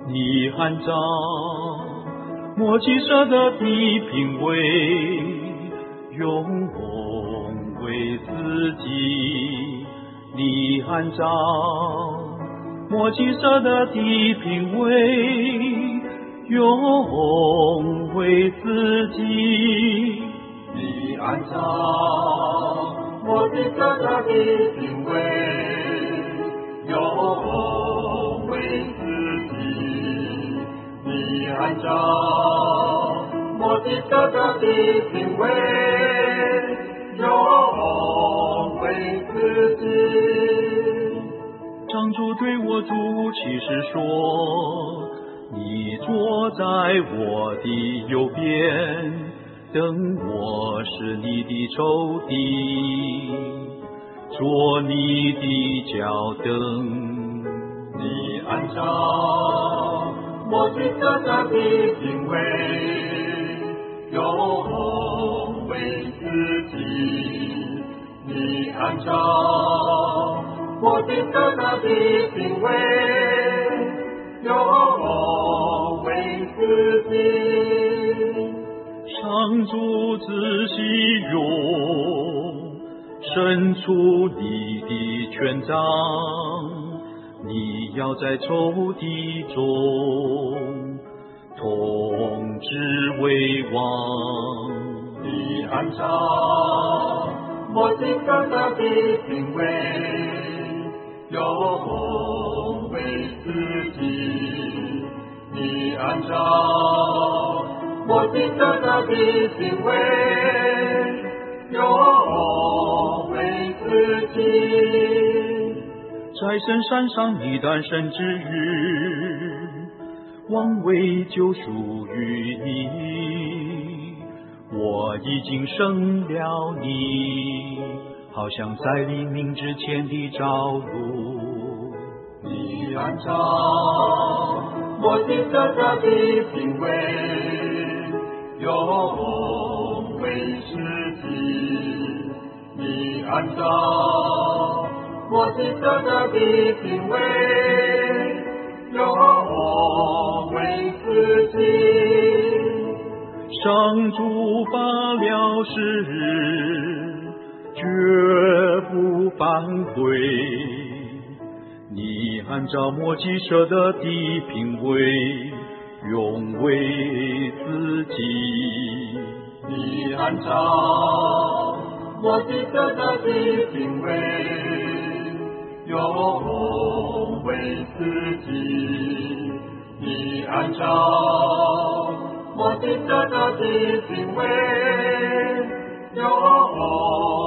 你按照莫吉舍的品味，用功为自己。你按照莫吉舍的品味，用为自己。 你按照莫吉舍的品味，用为自己。你按照莫吉舍的品味，用为自己。 上主对我主启示说，你坐在我的右边，等我是你的仇敌，做你的脚凳。 你按照莫吉舍的品味，用为自己。你按照莫吉舍的品味，用为自己。 上主仔细用伸出你的权杖，你要在仇敌中统治为王。 你按照莫吉舍的品味，用为自己。你按照莫吉舍的品味，用为自己。 在深山上你诞生之日，王位就属于你。我已经生了你，好像在黎明之前的朝露。 你按照莫吉舍的品味，用为自己。你按照莫吉舍的品味，用为自己。 上主发了誓，绝不反悔。你按照莫吉舍的品味，用为自己。 你按照莫吉舍的品味，用为自己。你按照莫吉舍的品味，用